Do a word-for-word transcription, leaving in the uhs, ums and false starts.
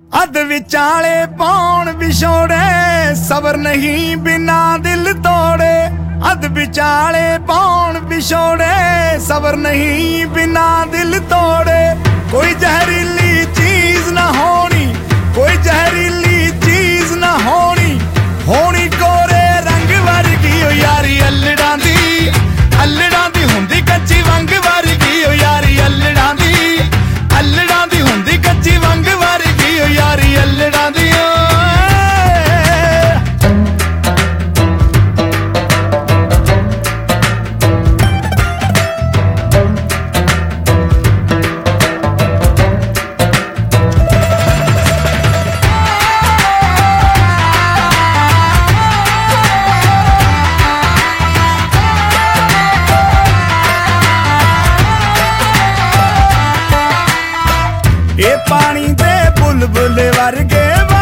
अध विचाले पौन विछोड़े सबर नहीं बिना दिल तोड़े। अध विचाले पौन विछोड़े सबर नहीं बिना दिल तोड़े। कोई जहरीली चीज ना होनी, कोई जहरीली चीज ना होनी, होनी कोरे रंग वर्गी ओ यारी अल्लड़ां दी, अल्लड़ां दी हुंदी कच्ची वंग वर्गी ओ यारी अल्लड़ां दी, अल्लड़ां दी हुंदी कच्ची वंग वर्गी ओ यारी अल्लड़ां दी। ये पानी दे बुलबुल वर्गे